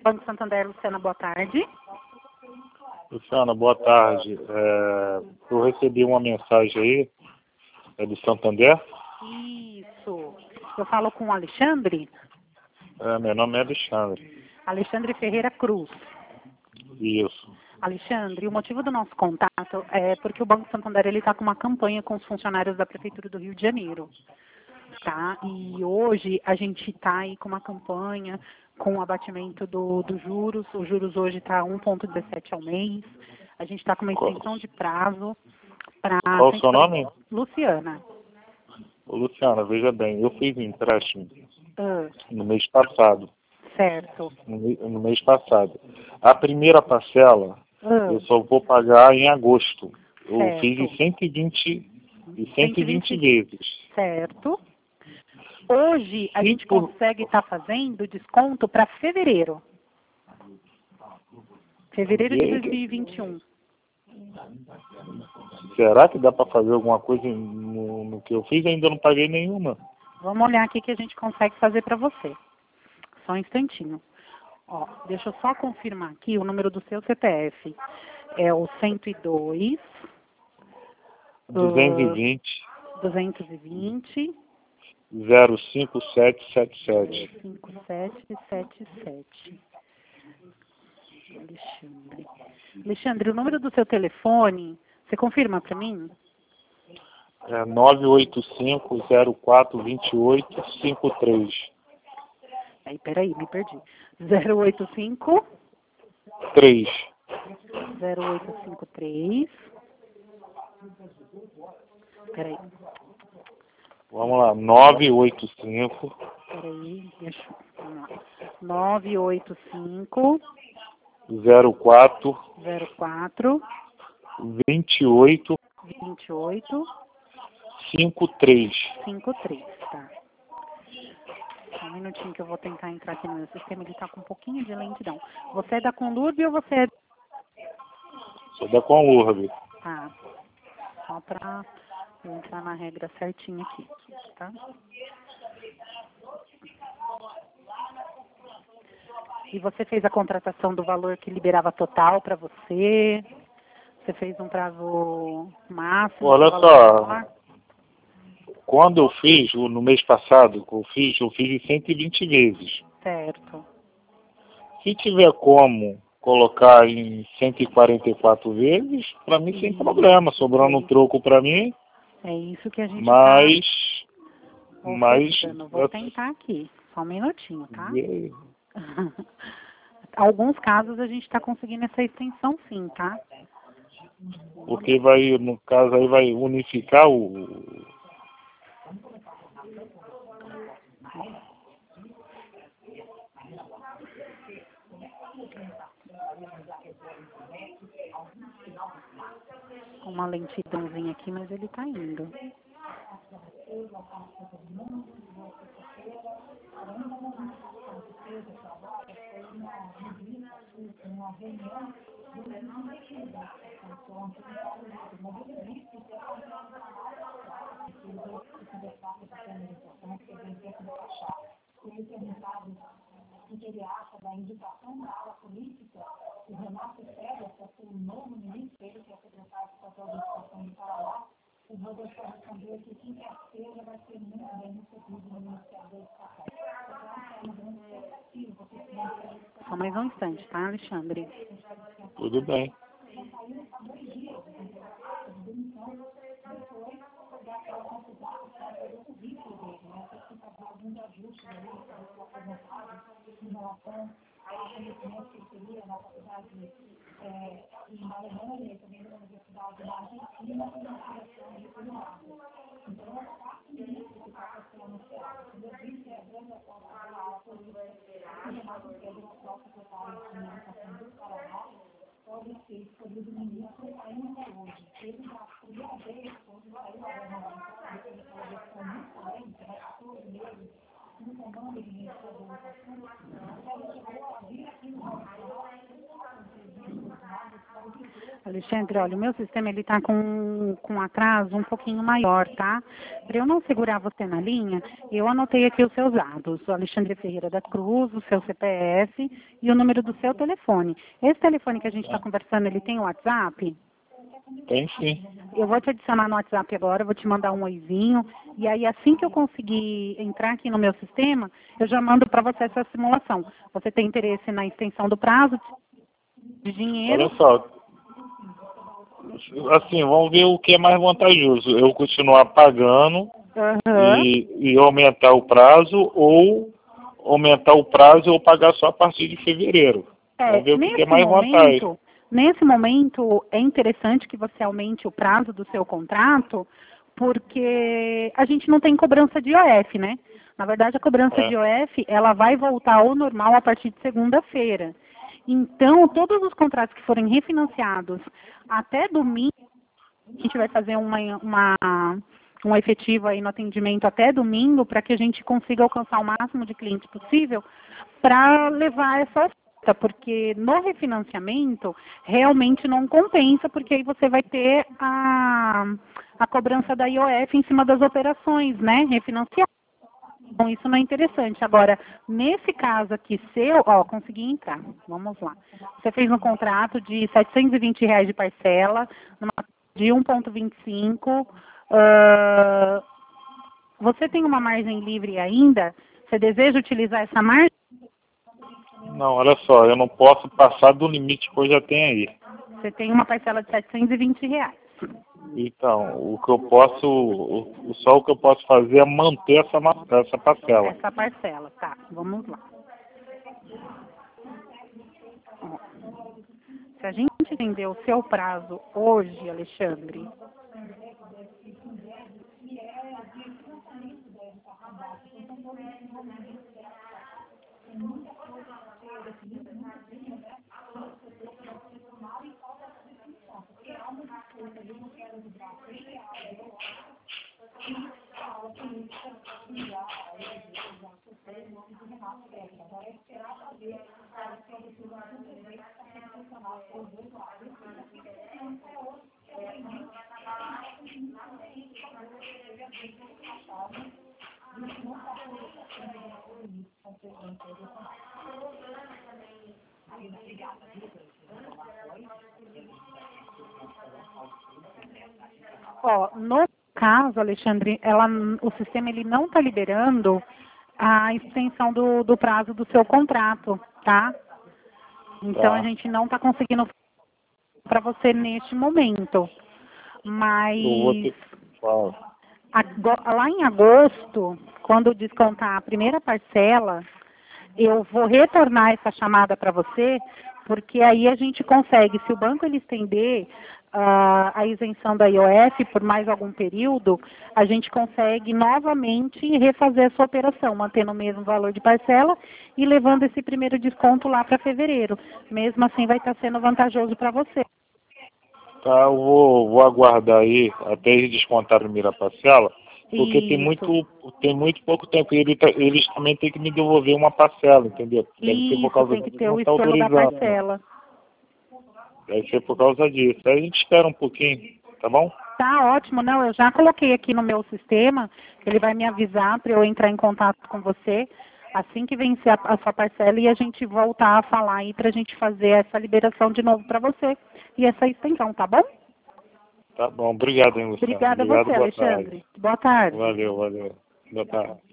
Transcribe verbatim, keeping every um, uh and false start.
Banco Santander, Luciana, boa tarde. Luciana, boa tarde. É, eu recebi uma mensagem aí, é do Santander? Isso. Eu falo com o Alexandre? É, meu nome é Alexandre. Alexandre Ferreira Cruz. Isso. Alexandre, o motivo do nosso contato é porque o Banco Santander ele está com uma campanha com os funcionários da Prefeitura do Rio de Janeiro. Tá? E hoje a gente está aí com uma campanha com o abatimento do, dos juros. Os juros hoje está um vírgula dezessete ao mês. A gente está com uma extensão de prazo para... Qual o seu nome? Luciana. Ô, Luciana, veja bem, eu fiz um empréstimo Ah, no mês passado. certo. No, me- no mês passado. A primeira parcela Ah, eu só vou pagar em agosto. Eu certo. fiz em cento e vinte, em cento e cento e vinte vinte vezes. Certo. Hoje a Se gente por- consegue estar fazendo desconto para fevereiro. Fevereiro de dois mil e vinte e um. Será que dá para fazer alguma coisa no, no que eu fiz? Ainda não paguei nenhuma. Vamos olhar aqui que a gente consegue fazer para você. Só um instantinho. Ó, deixa eu só confirmar aqui o número do seu C P F. É o cento e dois, duzentos e vinte, duzentos e vinte, zero cinco sete sete sete. cinco sete sete sete. Alexandre. Alexandre, o número do seu telefone, você confirma para mim? É nove oito cinco, zero quatro, dois oito, cinco três. Aí, peraí, me perdi. zero oito cinco, três. zero oito cinco três. Peraí, Vamos lá, nove oito cinco, peraí, deixa eu... Vamos lá. nove oito cinco, zero quatro, zero quatro, dois oito, vinte e oito, cinco três. cinquenta e três, tá? Só um minutinho que eu vou tentar entrar aqui no meu sistema, ele tá com um pouquinho de lentidão. Você é da Conlurb ou você é... Sou da Conlurb. Tá, só pra eu entrar na regra certinha aqui, tá? E você fez a contratação do valor que liberava total para você? Você fez um prazo máximo? Olha valor só, menor? quando eu fiz, o- no mês passado, que eu fiz, eu fiz em cento e vinte vezes. Certo. Se tiver como colocar em cento e quarenta e quatro vezes, para mim sem Isso, problema, sobrando um isso. troco para mim, É isso que a gente mas, tá mas, ofertando. Vou tentar aqui, só um minutinho, tá? é, Alguns casos a gente está conseguindo essa extensão sim, tá? porque vai, no caso aí vai unificar o, Uma lentidãozinha aqui, mas ele tá indo. Só mais um instante, tá, Alexandre? tudo bem. Alexandre, olha, o meu sistema ele está com, com atraso um pouquinho maior, tá? Para eu não segurar você na linha, eu anotei aqui os seus dados. O Alexandre Ferreira da Cruz, o seu C P F e o número do seu telefone. Esse telefone que a gente está conversando, ele tem o WhatsApp? Tem sim. Eu vou te adicionar no WhatsApp agora, vou te mandar um oizinho. E aí, assim que eu conseguir entrar aqui no meu sistema, eu já mando para você essa simulação. Você tem interesse na extensão do prazo de dinheiro? Olha só, assim, vamos ver o que é mais vantajoso. Eu continuar pagando Aham. e, e aumentar o prazo, ou aumentar o prazo ou pagar só a partir de fevereiro. É, Vamos ver o que que é nesse mais vantagem. momento, nesse momento é interessante que você aumente o prazo do seu contrato, porque a gente não tem cobrança de I O F, né? Na verdade, a cobrança É. de I O F, ela vai voltar ao normal a partir de segunda-feira. Então, todos os contratos que forem refinanciados até domingo, a gente vai fazer uma, uma, um efetivo aí no atendimento até domingo, para que a gente consiga alcançar o máximo de clientes possível para levar essa oferta, porque no refinanciamento realmente não compensa, porque aí você vai ter a, a cobrança da I O F em cima das operações, né, refinanciadas. Então, isso não é interessante. Agora, nesse caso aqui seu, ó, consegui entrar. Vamos lá. Você fez um contrato de setecentos e vinte reais de parcela, numa de um vírgula vinte e cinco. Uh, você tem uma margem livre ainda? Você deseja utilizar essa margem? Não, olha só, eu não posso passar do limite que eu já tenho aí. Você tem uma parcela de setecentos e vinte reais. Então, o que eu posso, o, só o que eu posso fazer é manter essa, ma- essa parcela. Essa parcela, tá. Vamos lá. Ó, se a gente entender o seu prazo hoje, Alexandre, ó, no caso, Alexandre, ela, o sistema ele não está liberando a extensão do, do prazo do seu contrato, tá? Então, Tá. a gente não está conseguindo para você neste momento. Mas Eu vou ter que falar. ago- lá em agosto, quando descontar a primeira parcela, eu vou retornar essa chamada para você, porque aí a gente consegue, se o banco ele estender ah, a isenção da I O F por mais algum período, a gente consegue novamente refazer essa operação, mantendo o mesmo valor de parcela e levando esse primeiro desconto lá para fevereiro. Mesmo assim, vai estar sendo vantajoso para você. Tá, eu vou, vou aguardar aí até eles descontar a primeira parcela, porque tem Isso. muito, tem muito pouco tempo. Ele tá- eles também têm que me devolver uma parcela, entendeu? Deve ser por Isso, causa tem que disso que ter não o está estorno da autorizando. parcela. Deve ser por causa disso. Aí a gente espera um pouquinho, tá bom? Tá ótimo, não, eu já coloquei aqui no meu sistema, ele vai me avisar para eu entrar em contato com você assim que vencer a, a sua parcela e a gente voltar a falar aí para a gente fazer essa liberação de novo para você e essa extensão, tá bom? Tá bom, obrigado, hein, Luciano. Obrigada a Obrigado, você, boa Alexandre. tarde. Boa tarde. Valeu, valeu. Boa tarde.